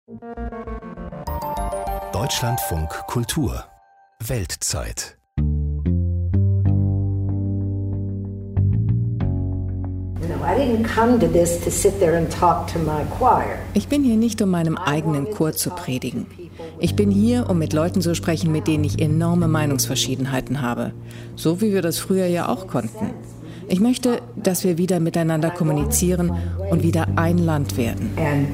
Deutschlandfunk Kultur Weltzeit. Ich bin hier nicht, um meinem eigenen Chor zu predigen. Ich bin hier, um mit Leuten zu sprechen, mit denen ich enorme Meinungsverschiedenheiten habe. So wie wir das früher ja auch konnten. Ich möchte, dass wir wieder miteinander kommunizieren und wieder ein Land werden.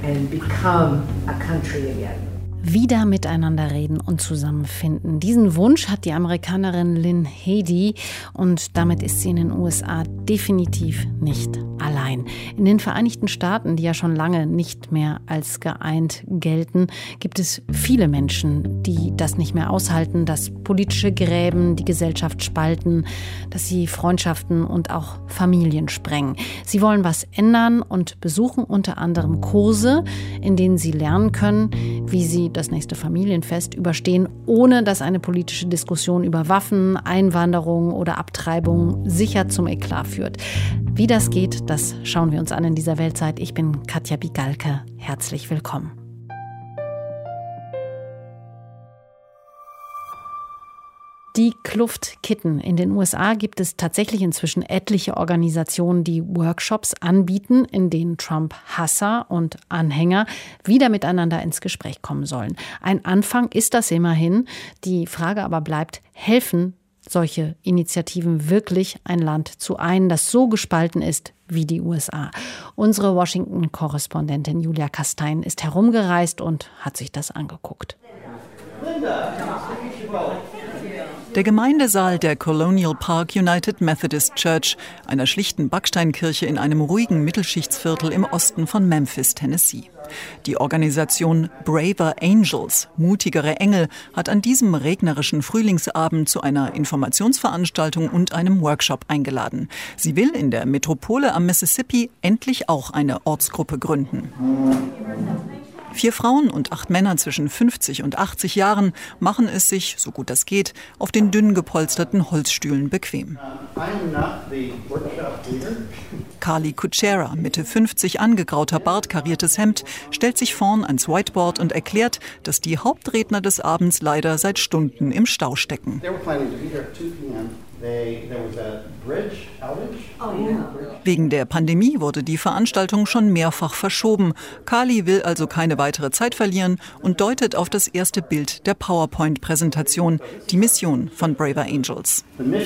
Wieder miteinander reden und zusammenfinden. Diesen Wunsch hat die Amerikanerin Lynn Headey und damit ist sie in den USA definitiv nicht allein. In den Vereinigten Staaten, die ja schon lange nicht mehr als geeint gelten, gibt es viele Menschen, die das nicht mehr aushalten, dass politische Gräben die Gesellschaft spalten, dass sie Freundschaften und auch Familien sprengen. Sie wollen was ändern und besuchen unter anderem Kurse, in denen sie lernen können, wie sie das nächste Familienfest überstehen, ohne dass eine politische Diskussion über Waffen, Einwanderung oder Abtreibung sicher zum Eklat führt. Wie das geht, das schauen wir uns an in dieser Weltzeit. Ich bin Katja Bigalke. Herzlich willkommen. Die Kluft kitten. In den USA gibt es tatsächlich inzwischen etliche Organisationen, die Workshops anbieten, in denen Trump-Hasser und Anhänger wieder miteinander ins Gespräch kommen sollen. Ein Anfang ist das immerhin. Die Frage aber bleibt, helfen solche Initiativen wirklich ein Land zu einen, das so gespalten ist wie die USA? Unsere Washington-Korrespondentin Julia Kastein ist herumgereist und hat sich das angeguckt. Der Gemeindesaal der Colonial Park United Methodist Church, einer schlichten Backsteinkirche in einem ruhigen Mittelschichtsviertel im Osten von Memphis, Tennessee. Die Organisation Braver Angels, mutigere Engel, hat an diesem regnerischen Frühlingsabend zu einer Informationsveranstaltung und einem Workshop eingeladen. Sie will in der Metropole am Mississippi endlich auch eine Ortsgruppe gründen. 4 Frauen und 8 Männer zwischen 50 und 80 Jahren machen es sich, so gut das geht, auf den dünn gepolsterten Holzstühlen bequem. Carly Kuchera, Mitte 50, angegrauter Bart, kariertes Hemd, stellt sich vorn ans Whiteboard und erklärt, dass die Hauptredner des Abends leider seit Stunden im Stau stecken. Wegen der Pandemie wurde die Veranstaltung schon mehrfach verschoben. Carly will also keine weitere Zeit verlieren und deutet auf das erste Bild der PowerPoint-Präsentation, die Mission von Braver Angels.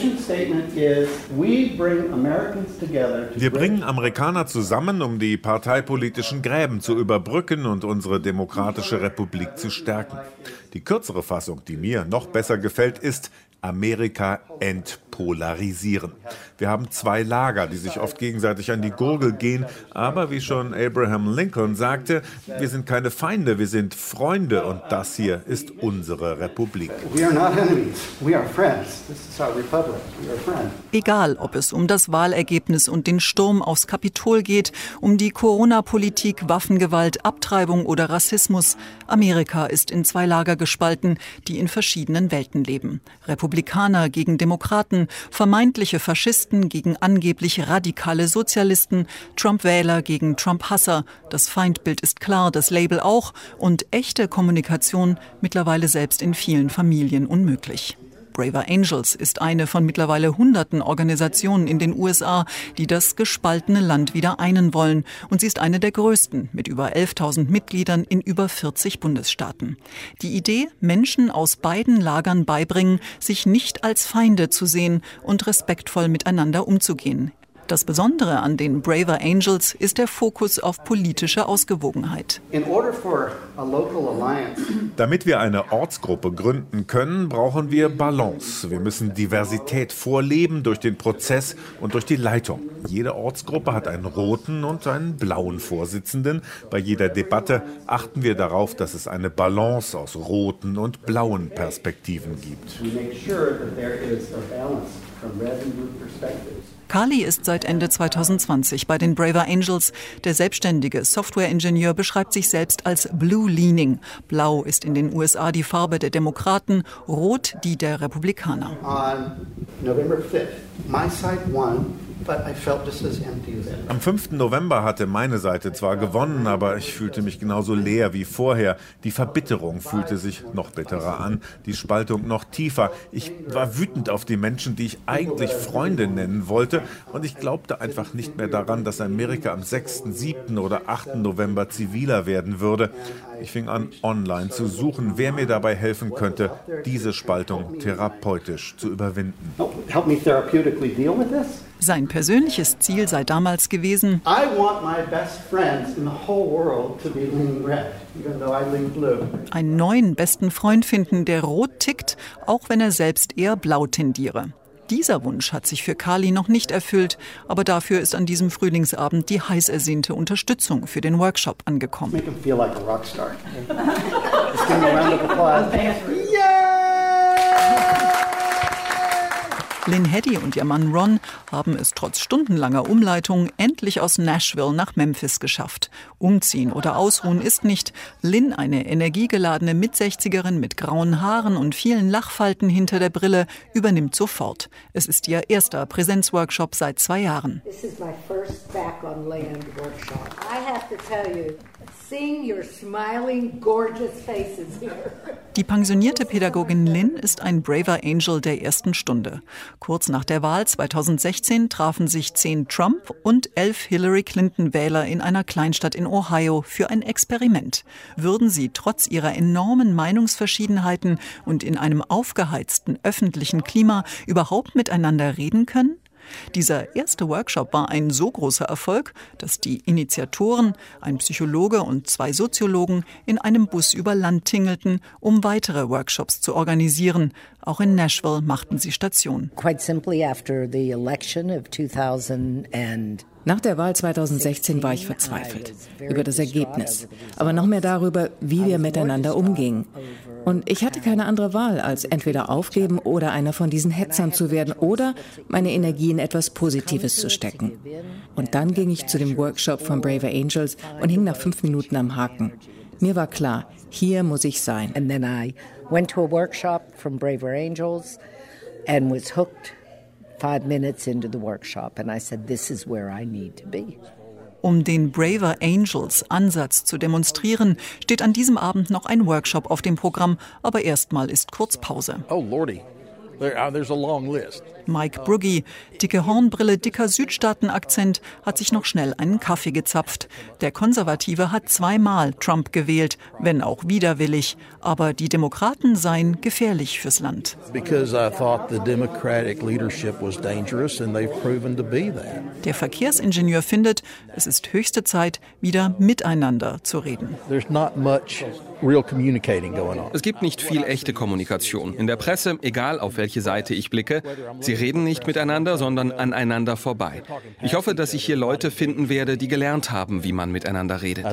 Wir bringen Amerikaner zusammen, um die parteipolitischen Gräben zu überbrücken und unsere demokratische Republik zu stärken. Die kürzere Fassung, die mir noch besser gefällt, ist: Amerika entpolarisieren. Wir haben 2 Lager, die sich oft gegenseitig an die Gurgel gehen, aber wie schon Abraham Lincoln sagte, wir sind keine Feinde, wir sind Freunde und das hier ist unsere Republik. Egal, ob es um das Wahlergebnis und den Sturm aufs Kapitol geht, um die Corona-Politik, Waffengewalt, Abtreibung oder Rassismus, Amerika ist in 2 Lager gespalten, die in verschiedenen Welten leben. Republikaner gegen Demokraten, vermeintliche Faschisten gegen angeblich radikale Sozialisten, Trump-Wähler gegen Trump-Hasser. Das Feindbild ist klar, das Label auch, und echte Kommunikation mittlerweile selbst in vielen Familien unmöglich. Braver Angels ist eine von mittlerweile Hunderten Organisationen in den USA, die das gespaltene Land wieder einen wollen. Und sie ist eine der größten, mit über 11.000 Mitgliedern in über 40 Bundesstaaten. Die Idee, Menschen aus beiden Lagern beibringen, sich nicht als Feinde zu sehen und respektvoll miteinander umzugehen. Das Besondere an den Braver Angels ist der Fokus auf politische Ausgewogenheit. Damit wir eine Ortsgruppe gründen können, brauchen wir Balance. Wir müssen Diversität vorleben durch den Prozess und durch die Leitung. Jede Ortsgruppe hat einen roten und einen blauen Vorsitzenden. Bei jeder Debatte achten wir darauf, dass es eine Balance aus roten und blauen Perspektiven gibt. Carly ist seit Ende 2020 bei den Braver Angels. Der selbstständige Software-Ingenieur beschreibt sich selbst als blue-leaning. Blau ist in den USA die Farbe der Demokraten, rot die der Republikaner. On November 5th, my side won Am 5. November hatte meine Seite zwar gewonnen, aber ich fühlte mich genauso leer wie vorher. Die Verbitterung fühlte sich noch bitterer an, die Spaltung noch tiefer. Ich war wütend auf die Menschen, die ich eigentlich Freunde nennen wollte, und ich glaubte einfach nicht mehr daran, dass Amerika am 6., 7. oder 8. November ziviler werden würde. Ich fing an, online zu suchen, wer mir dabei helfen könnte, diese Spaltung therapeutisch zu überwinden. Sein persönliches Ziel sei damals gewesen, einen neuen besten Freund finden, der rot tickt, auch wenn er selbst eher blau tendiere. Dieser Wunsch hat sich für Carly noch nicht erfüllt, aber dafür ist an diesem Frühlingsabend die heiß ersehnte Unterstützung für den Workshop angekommen. Lynn Headey und ihr Mann Ron haben es trotz stundenlanger Umleitung endlich aus Nashville nach Memphis geschafft. Umziehen oder ausruhen ist nicht. Lynn, eine energiegeladene Mit-60erin mit grauen Haaren und vielen Lachfalten hinter der Brille, übernimmt sofort. Es ist ihr erster Präsenzworkshop seit 2 Jahren. This is my first back on land workshop. I have to tell you, seeing your smiling, gorgeous faces here. Die pensionierte Pädagogin Lynn ist ein braver Angel der ersten Stunde. Kurz nach der Wahl 2016 trafen sich 10 Trump- und 11 Hillary-Clinton-Wähler in einer Kleinstadt in Ohio für ein Experiment. Würden sie trotz ihrer enormen Meinungsverschiedenheiten und in einem aufgeheizten öffentlichen Klima überhaupt miteinander reden können? Dieser erste Workshop war ein so großer Erfolg, dass die Initiatoren, ein Psychologe und 2 Soziologen, in einem Bus über Land tingelten, um weitere Workshops zu organisieren. Auch in Nashville machten sie Station. Nach der Wahl 2016 war ich verzweifelt über das Ergebnis, aber noch mehr darüber, wie wir miteinander umgingen. Und ich hatte keine andere Wahl, als entweder aufgeben oder einer von diesen Hetzern zu werden oder meine Energie in etwas Positives zu stecken. Und dann ging ich zu dem Workshop von Braver Angels und hing nach 5 Minuten am Haken. Mir war klar, hier muss ich sein. And then I went to a workshop from Braver Angels and was hooked 5 minutes into the workshop. And I said, this is where I need to be. Um den Braver Angels Ansatz zu demonstrieren, steht an diesem Abend noch ein Workshop auf dem Programm, aber erstmal ist kurz Pause. Oh Lordy, there's a long list. Mike Brugge, dicke Hornbrille, dicker Südstaaten-Akzent, hat sich noch schnell einen Kaffee gezapft. Der Konservative hat 2-mal Trump gewählt, wenn auch widerwillig. Aber die Demokraten seien gefährlich fürs Land. Der Verkehrsingenieur findet, es ist höchste Zeit, wieder miteinander zu reden. Es gibt nicht viel echte Kommunikation. In der Presse, egal auf welche Seite ich blicke, sie reden nicht miteinander, sondern aneinander vorbei. Ich hoffe, dass ich hier Leute finden werde, die gelernt haben, wie man miteinander redet.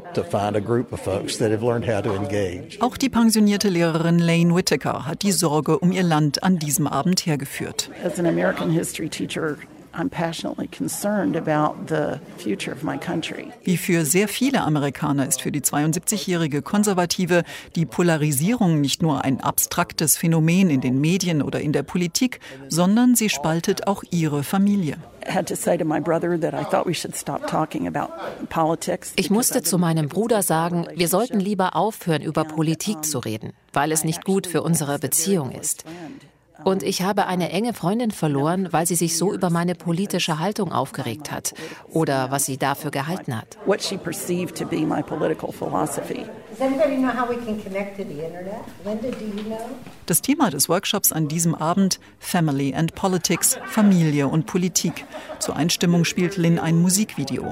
Auch die pensionierte Lehrerin Lane Whitaker hat die Sorge um ihr Land an diesem Abend hergeführt. As an American history teacher, I'm passionately concerned about the future of my country. Wie für sehr viele Amerikaner ist für die 72-jährige Konservative die Polarisierung nicht nur ein abstraktes Phänomen in den Medien oder in der Politik, sondern sie spaltet auch ihre Familie. Ich musste zu meinem Bruder sagen, wir sollten lieber aufhören, über Politik zu reden, weil es nicht gut für unsere Beziehung ist. Und ich habe eine enge Freundin verloren, weil sie sich so über meine politische Haltung aufgeregt hat oder was sie dafür gehalten hat. Das Thema des Workshops an diesem Abend: Family and Politics, Familie und Politik. Zur Einstimmung spielt Lynn ein Musikvideo.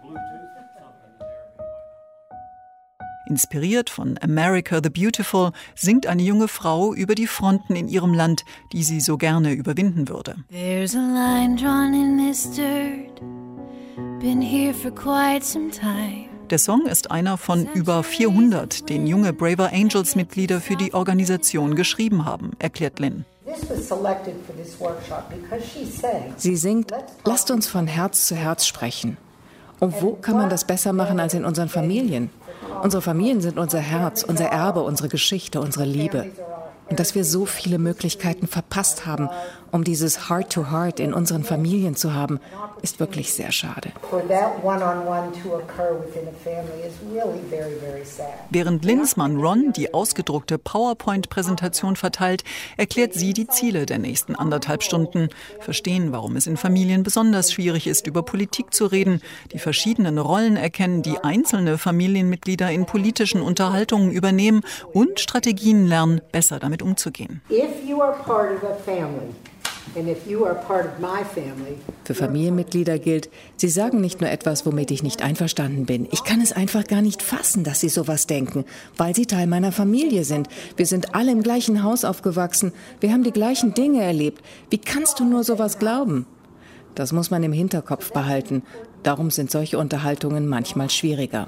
Inspiriert von America the Beautiful singt eine junge Frau über die Fronten in ihrem Land, die sie so gerne überwinden würde. There's a line drawn in this dirt. Been here for quite some time. Der Song ist einer von über 400, den junge Braver Angels Mitglieder für die Organisation geschrieben haben, erklärt Lynn. Sie singt, lasst uns von Herz zu Herz sprechen. Und wo kann man das besser machen als in unseren Familien? Unsere Familien sind unser Herz, unser Erbe, unsere Geschichte, unsere Liebe. Und dass wir so viele Möglichkeiten verpasst haben, um dieses Heart-to-Heart in unseren Familien zu haben, ist wirklich sehr schade. Während Lyns Mann Ron die ausgedruckte PowerPoint-Präsentation verteilt, erklärt sie die Ziele der nächsten 1,5 Stunden. Verstehen, warum es in Familien besonders schwierig ist, über Politik zu reden, die verschiedenen Rollen erkennen, die einzelne Familienmitglieder in politischen Unterhaltungen übernehmen und Strategien lernen, besser damit umzugehen. Für Familienmitglieder gilt, sie sagen nicht nur etwas, womit ich nicht einverstanden bin. Ich kann es einfach gar nicht fassen, dass sie sowas denken, weil sie Teil meiner Familie sind. Wir sind alle im gleichen Haus aufgewachsen. Wir haben die gleichen Dinge erlebt. Wie kannst du nur sowas glauben? Das muss man im Hinterkopf behalten. Darum sind solche Unterhaltungen manchmal schwieriger.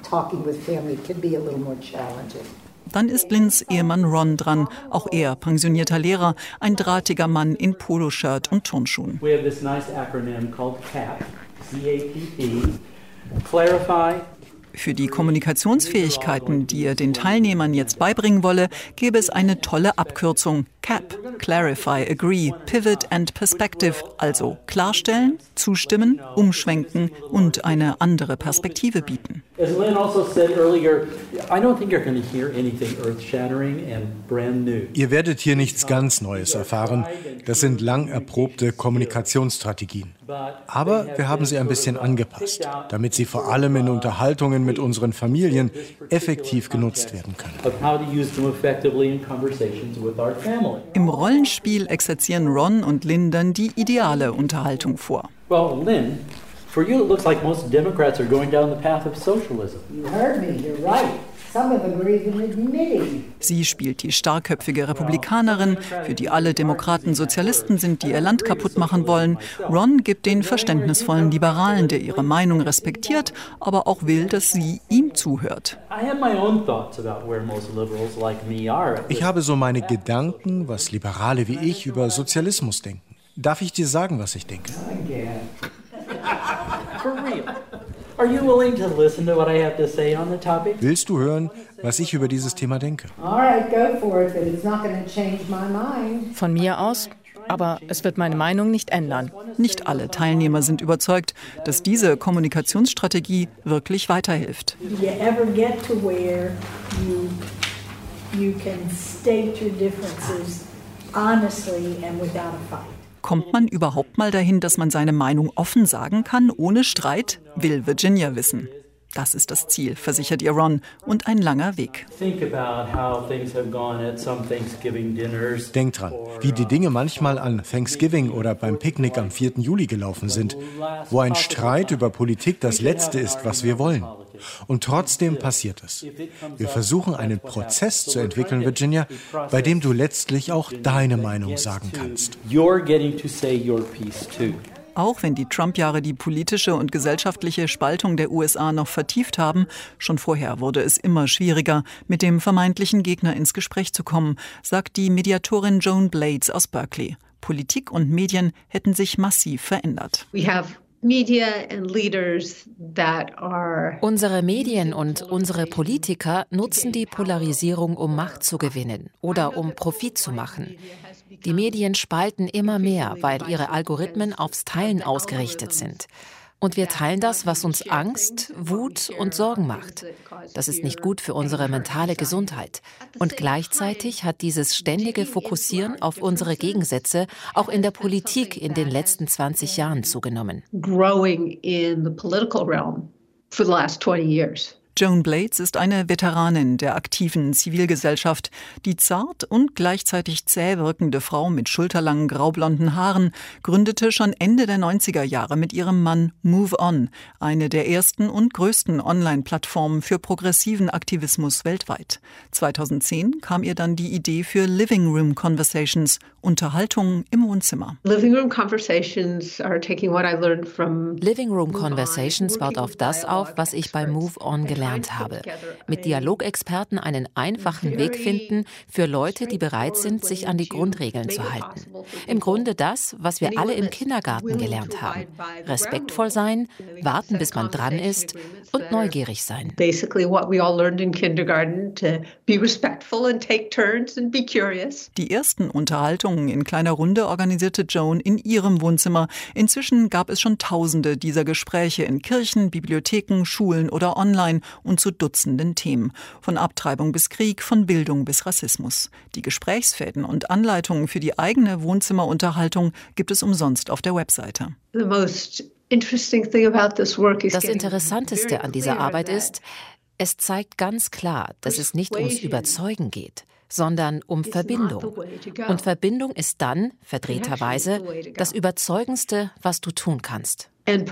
Dann ist Lyns Ehemann Ron dran, auch er pensionierter Lehrer, ein drahtiger Mann in Poloshirt und Turnschuhen. We have this nice acronym called CAP, C-A-P-P, Clarify. Für die Kommunikationsfähigkeiten, die er den Teilnehmern jetzt beibringen wolle, gäbe es eine tolle Abkürzung. CAP, Clarify, Agree, Pivot and Perspective, also klarstellen, zustimmen, umschwenken und eine andere Perspektive bieten. As Lynn also said earlier, I don't think you're going to hear anything earth-shattering and brand new. Ihr werdet hier nichts ganz Neues erfahren. Das sind lang erprobte Kommunikationsstrategien. Aber wir haben sie ein bisschen angepasst, damit sie vor allem in Unterhaltungen mit unseren Familien effektiv genutzt werden können. Im Rollenspiel exerzieren Ron und Lynn dann die ideale Unterhaltung vor. Well, Lynn, for you it looks like most Democrats are going down the path of socialism. You heard me, you're right. Some of them are even admitting. Sie spielt die starrköpfige Republikanerin, für die alle Demokraten Sozialisten sind, die ihr Land kaputt machen wollen. Ron gibt den verständnisvollen Liberalen, der ihre Meinung respektiert, aber auch will, dass sie ihm zuhört. Ich habe so meine Gedanken, was Liberale wie ich über Sozialismus denken. Darf ich dir sagen, was ich denke? Willst du hören, was ich über dieses Thema denke? Von mir aus, aber es wird meine Meinung nicht ändern. Nicht alle Teilnehmer sind überzeugt, dass diese Kommunikationsstrategie wirklich weiterhilft. Kommt man überhaupt mal dahin, dass man seine Meinung offen sagen kann, ohne Streit? Will Virginia wissen. Das ist das Ziel, versichert ihr Ron, und ein langer Weg. Denk dran, wie die Dinge manchmal an Thanksgiving oder beim Picknick am 4. Juli gelaufen sind, wo ein Streit über Politik das Letzte ist, was wir wollen. Und trotzdem passiert es. Wir versuchen einen Prozess zu entwickeln, Virginia, bei dem du letztlich auch deine Meinung sagen kannst. Auch wenn die Trump-Jahre die politische und gesellschaftliche Spaltung der USA noch vertieft haben, schon vorher wurde es immer schwieriger, mit dem vermeintlichen Gegner ins Gespräch zu kommen, sagt die Mediatorin Joan Blades aus Berkeley. Politik und Medien hätten sich massiv verändert. Unsere Medien und unsere Politiker nutzen die Polarisierung, um Macht zu gewinnen oder um Profit zu machen. Die Medien spalten immer mehr, weil ihre Algorithmen aufs Teilen ausgerichtet sind. Und wir teilen das, was uns Angst, Wut und Sorgen macht. Das ist nicht gut für unsere mentale Gesundheit. Und gleichzeitig hat dieses ständige Fokussieren auf unsere Gegensätze auch in der Politik in den letzten 20 Jahren zugenommen. Growing in the political realm for the last 20 years. Joan Blades ist eine Veteranin der aktiven Zivilgesellschaft. Die zart und gleichzeitig zäh wirkende Frau mit schulterlangen graublonden Haaren gründete schon Ende der 90er Jahre mit ihrem Mann Move On, eine der ersten und größten Online-Plattformen für progressiven Aktivismus weltweit. 2010 kam ihr dann die Idee für Living Room Conversations, Unterhaltung im Wohnzimmer. Living Room Conversations baut auf das auf, was ich bei Move On gelernt gelernt habe. Mit Dialogexperten einen einfachen Weg finden für Leute, die bereit sind, sich an die Grundregeln zu halten. Im Grunde das, was wir alle im Kindergarten gelernt haben. Respektvoll sein, warten, bis man dran ist und neugierig sein. Basically what we all learned in kindergarten, to be respectful and take turns and be curious. Die ersten Unterhaltungen in kleiner Runde organisierte Joan in ihrem Wohnzimmer. Inzwischen gab es schon Tausende dieser Gespräche in Kirchen, Bibliotheken, Schulen oder online und zu Dutzenden Themen. Von Abtreibung bis Krieg, von Bildung bis Rassismus. Die Gesprächsfäden und Anleitungen für die eigene Wohnzimmerunterhaltung gibt es umsonst auf der Webseite. Das Interessanteste an dieser Arbeit ist, es zeigt ganz klar, dass es nicht ums Überzeugen geht, sondern um Verbindung. Und Verbindung ist dann, verdrehterweise, das Überzeugendste, was du tun kannst.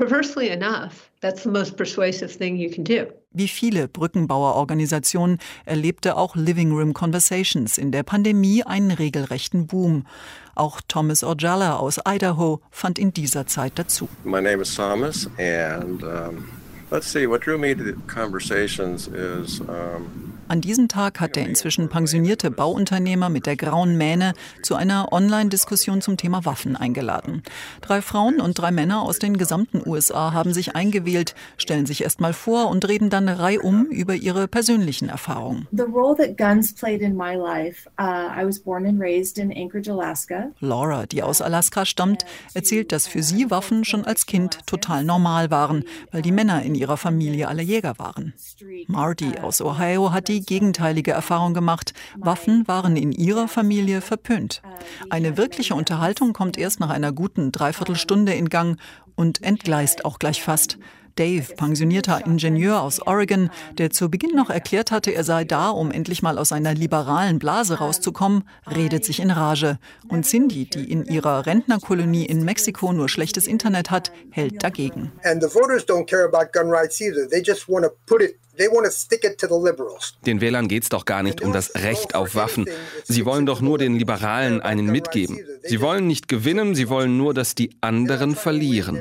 Wie viele Brückenbauerorganisationen erlebte auch Living Room Conversations in der Pandemie einen regelrechten Boom. Auch Thomas Ojala aus Idaho fand in dieser Zeit dazu. My name is Thomas and let's see, what drew me to the conversations is An diesem Tag hat der inzwischen pensionierte Bauunternehmer mit der grauen Mähne zu einer Online-Diskussion zum Thema Waffen eingeladen. 3 Frauen und 3 Männer aus den gesamten USA haben sich eingewählt, stellen sich erst mal vor und reden dann reihum über ihre persönlichen Erfahrungen. The role that guns played in my life, I was born and raised in Anchorage, Alaska. Laura, die aus Alaska stammt, erzählt, dass für sie Waffen schon als Kind total normal waren, weil die Männer in ihrer Familie alle Jäger waren. Marty aus Ohio hat die gegenteilige Erfahrung gemacht. Waffen waren in ihrer Familie verpönt. Eine wirkliche Unterhaltung kommt erst nach einer guten Dreiviertelstunde in Gang und entgleist auch gleich fast. Dave, pensionierter Ingenieur aus Oregon, der zu Beginn noch erklärt hatte, er sei da, um endlich mal aus einer liberalen Blase rauszukommen, redet sich in Rage. Und Cindy, die in ihrer Rentnerkolonie in Mexiko nur schlechtes Internet hat, hält dagegen. And the voters don't care about gun rights either. They just want to put it. Den Wählern geht es doch gar nicht um das Recht auf Waffen. Sie wollen doch nur den Liberalen einen mitgeben. Sie wollen nicht gewinnen, sie wollen nur, dass die anderen verlieren.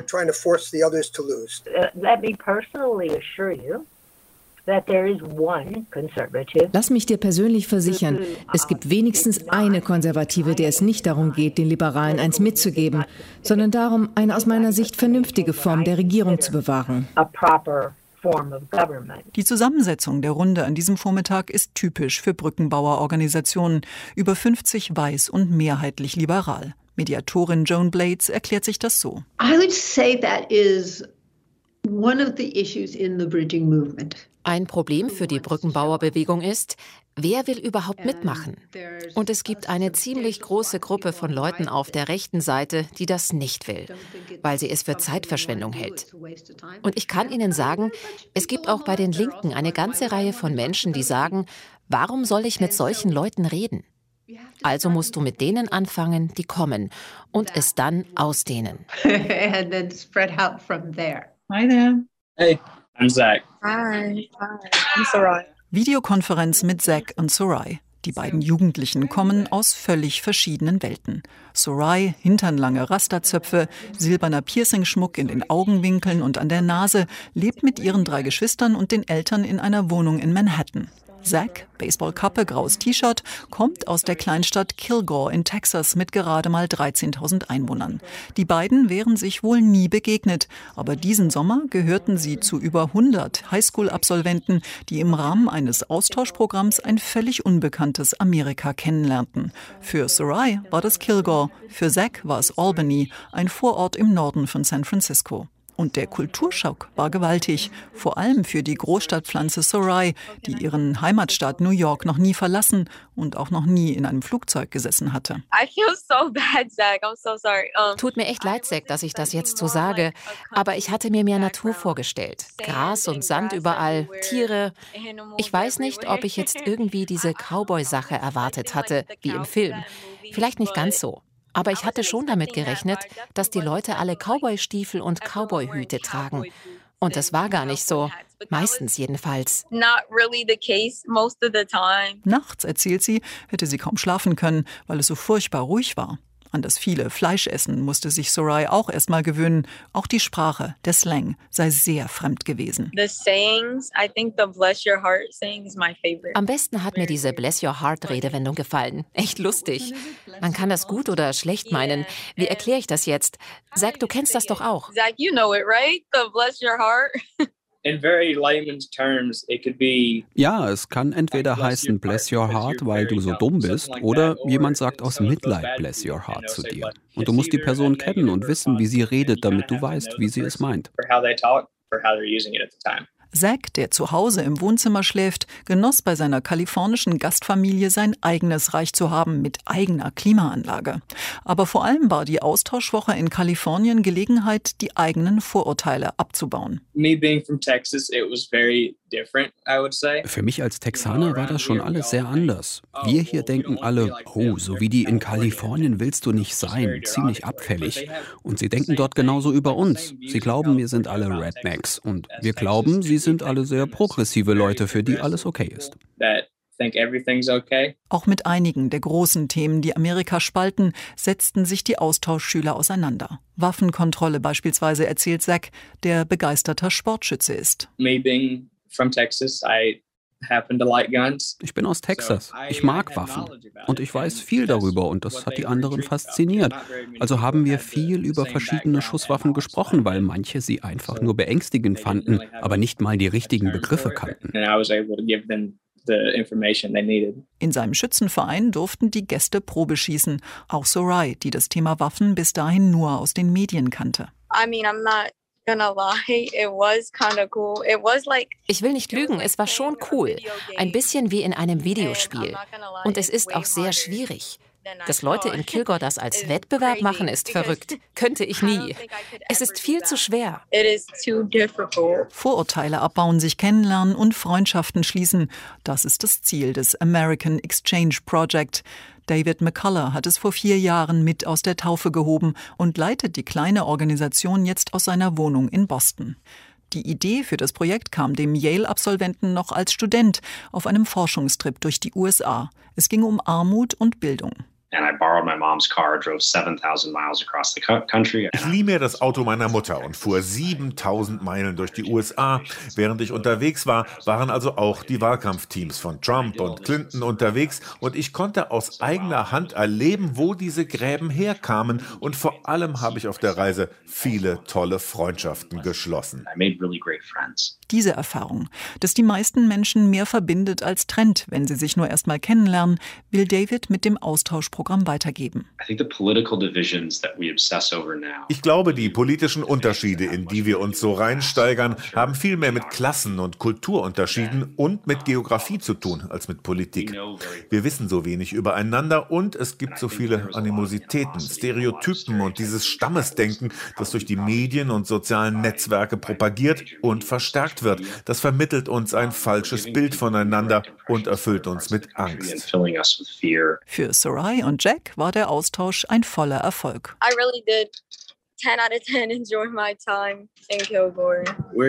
Lass mich dir persönlich versichern, es gibt wenigstens eine Konservative, der es nicht darum geht, den Liberalen eins mitzugeben, sondern darum, eine aus meiner Sicht vernünftige Form der Regierung zu bewahren. Die Zusammensetzung der Runde an diesem Vormittag ist typisch für Brückenbauerorganisationen, über 50 weiß und mehrheitlich liberal. Mediatorin Joan Blades erklärt sich das so. I would say that is one of the issues in the bridging movement. Ein Problem für die Brückenbauerbewegung ist, wer will überhaupt mitmachen? Und es gibt eine ziemlich große Gruppe von Leuten auf der rechten Seite, die das nicht will, weil sie es für Zeitverschwendung hält. Und ich kann Ihnen sagen, es gibt auch bei den Linken eine ganze Reihe von Menschen, die sagen, warum soll ich mit solchen Leuten reden? Also musst du mit denen anfangen, die kommen, und es dann ausdehnen. And then spread out from there. Hi there. Hey, I'm Zach. Hi, I'm Sarai. Videokonferenz mit Zach und Sarai. Die beiden Jugendlichen kommen aus völlig verschiedenen Welten. Sarai, hinternlange Rasterzöpfe, silberner Piercingschmuck in den Augenwinkeln und an der Nase, lebt mit ihren 3 Geschwistern und den Eltern in einer Wohnung in Manhattan. Zach, Baseballkappe, graues T-Shirt, kommt aus der Kleinstadt Kilgore in Texas mit gerade mal 13.000 Einwohnern. Die beiden wären sich wohl nie begegnet, aber diesen Sommer gehörten sie zu über 100 Highschool-Absolventen, die im Rahmen eines Austauschprogramms ein völlig unbekanntes Amerika kennenlernten. Für Sarai war das Kilgore, für Zach war es Albany, ein Vorort im Norden von San Francisco. Und der Kulturschock war gewaltig, vor allem für die Großstadtpflanze Sarai, die ihren Heimatstaat New York noch nie verlassen und auch noch nie in einem Flugzeug gesessen hatte. I feel so bad, Zach. I'm so sorry. Tut mir echt leid, Zach, dass ich das jetzt so sage, aber ich hatte mir mehr Natur vorgestellt. Gras und Sand überall, Tiere. Ich weiß nicht, ob ich jetzt irgendwie diese Cowboy-Sache erwartet hatte, wie im Film. Vielleicht nicht ganz so. Aber ich hatte schon damit gerechnet, dass die Leute alle Cowboy-Stiefel und Cowboy-Hüte tragen. Und das war gar nicht so. Meistens jedenfalls. Nachts, erzählt sie, hätte sie kaum schlafen können, weil es so furchtbar ruhig war. An das viele Fleischessen musste sich Soraya auch erstmal gewöhnen. Auch die Sprache, der Slang, sei sehr fremd gewesen. Am besten hat mir diese Bless Your Heart Redewendung gefallen. Echt lustig. Man kann das gut oder schlecht meinen. Wie erkläre ich das jetzt? Zack, du kennst das doch auch. Zack, you know it, right? The bless your heart. In very layman's terms, it could be. Ja, es kann entweder heißen Bless Your Heart, weil du so dumm bist, oder jemand sagt aus Mitleid Bless Your Heart zu dir. Und du musst die Person kennen und wissen, wie sie redet, damit du weißt, wie sie es meint. Zack, der zu Hause im Wohnzimmer schläft, genoss bei seiner kalifornischen Gastfamilie sein eigenes Reich zu haben mit eigener Klimaanlage. Aber vor allem war die Austauschwoche in Kalifornien Gelegenheit, die eigenen Vorurteile abzubauen. Für mich als Texaner war das schon alles sehr anders. Wir hier denken alle, oh, so wie die in Kalifornien willst du nicht sein, ziemlich abfällig. Und sie denken dort genauso über uns. Sie glauben, wir sind alle Rednecks. Und wir glauben, sie sind alle sehr progressive Leute, für die alles okay ist. Auch mit einigen der großen Themen, die Amerika spalten, setzten sich die Austauschschüler auseinander. Waffenkontrolle beispielsweise, erzählt Zack, der begeisterter Sportschütze ist. Ich bin aus Texas. Ich mag Waffen. Und ich weiß viel darüber und das hat die anderen fasziniert. Also haben wir viel über verschiedene Schusswaffen gesprochen, weil manche sie einfach nur beängstigend fanden, aber nicht mal die richtigen Begriffe kannten. In seinem Schützenverein durften die Gäste Probe schießen. Auch Soraya, die das Thema Waffen bis dahin nur aus den Medien kannte. Ich will nicht lügen, es war schon cool. Ein bisschen wie in einem Videospiel. Und es ist auch sehr schwierig. Dass Leute in Kilgore das als Wettbewerb machen, ist verrückt. Könnte ich nie. Es ist viel zu schwer. Vorurteile abbauen, sich kennenlernen und Freundschaften schließen. Das ist das Ziel des American Exchange Project. David McCullough hat es vor 4 Jahren mit aus der Taufe gehoben und leitet die kleine Organisation jetzt aus seiner Wohnung in Boston. Die Idee für das Projekt kam dem Yale-Absolventen noch als Student auf einem Forschungstrip durch die USA. Es ging um Armut und Bildung. Ich lieh mir das Auto meiner Mutter und fuhr 7000 Meilen durch die USA. Während ich unterwegs war, waren also auch die Wahlkampfteams von Trump und Clinton unterwegs und ich konnte aus eigener Hand erleben, wo diese Gräben herkamen und vor allem habe ich auf der Reise viele tolle Freundschaften geschlossen. Diese Erfahrung, dass die meisten Menschen mehr verbindet als trennt, wenn sie sich nur erst mal kennenlernen, will David mit dem Austauschprogramm weitergeben. Ich glaube, die politischen Unterschiede, in die wir uns so reinsteigern, haben viel mehr mit Klassen- und Kulturunterschieden und mit Geografie zu tun als mit Politik. Wir wissen so wenig übereinander und es gibt so viele Animositäten, Stereotypen und dieses Stammesdenken, das durch die Medien und sozialen Netzwerke propagiert und verstärkt wird. Das vermittelt uns ein falsches Bild voneinander und erfüllt uns mit Angst. Für Soraya und Jack war der Austausch ein voller Erfolg. I really did 10 out of 10 enjoy my time in Kilgore.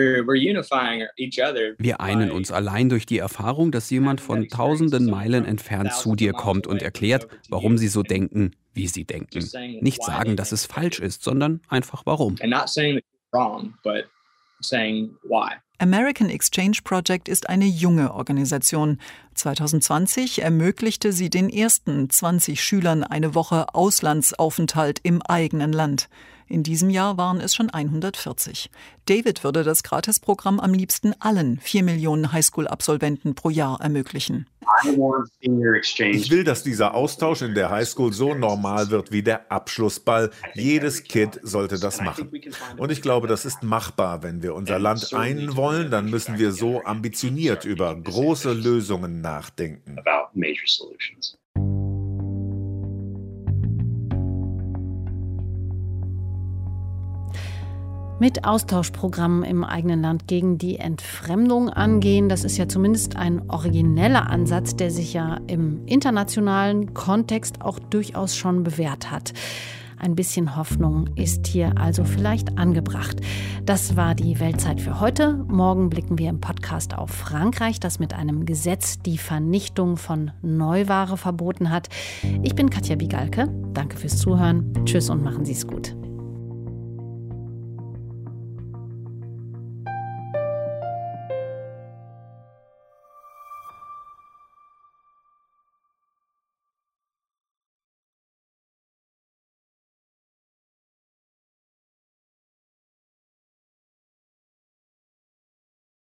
Wir einen uns allein durch die Erfahrung, dass jemand von tausenden Meilen entfernt zu dir kommt und erklärt, warum sie so denken, wie sie denken. Nicht sagen, dass es falsch ist, sondern einfach warum. American Exchange Project ist eine junge Organisation. 2020 ermöglichte sie den ersten 20 Schülern eine Woche Auslandsaufenthalt im eigenen Land. In diesem Jahr waren es schon 140. David würde das Gratisprogramm am liebsten allen 4 Millionen Highschool-Absolventen pro Jahr ermöglichen. Ich will, dass dieser Austausch in der Highschool so normal wird wie der Abschlussball. Jedes Kind sollte das machen. Und ich glaube, das ist machbar. Wenn wir unser Land einen wollen, dann müssen wir so ambitioniert über große Lösungen nachdenken. Mit Austauschprogrammen im eigenen Land gegen die Entfremdung angehen. Das ist ja zumindest ein origineller Ansatz, der sich ja im internationalen Kontext auch durchaus schon bewährt hat. Ein bisschen Hoffnung ist hier also vielleicht angebracht. Das war die Weltzeit für heute. Morgen blicken wir im Podcast auf Frankreich, das mit einem Gesetz die Vernichtung von Neuware verboten hat. Ich bin Katja Bigalke. Danke fürs Zuhören. Tschüss und machen Sie es gut.